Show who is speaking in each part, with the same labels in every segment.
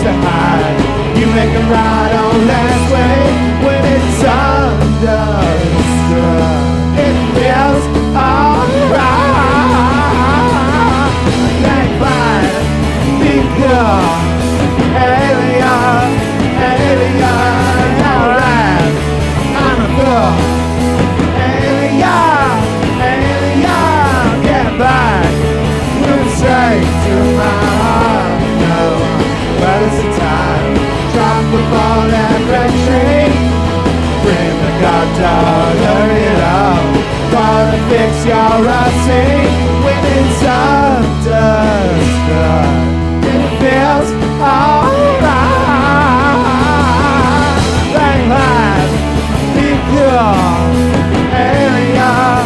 Speaker 1: to hide. You make a right on last way when it's understood. It feels alright. Can't find because alien, alright. I'm a girl. Alien, get back. Move straight to my heart. No, but it's the time. Drop the ball and red tree. Bring the goddaughter it up. Gonna fix your rusty when it's understood. It feels alright. Bang life, be pure. Alien,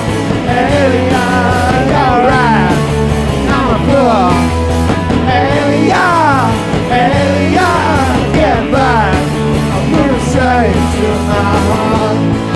Speaker 1: alright. I'm a fool. Alien, get back. I'm moving straight to my heart.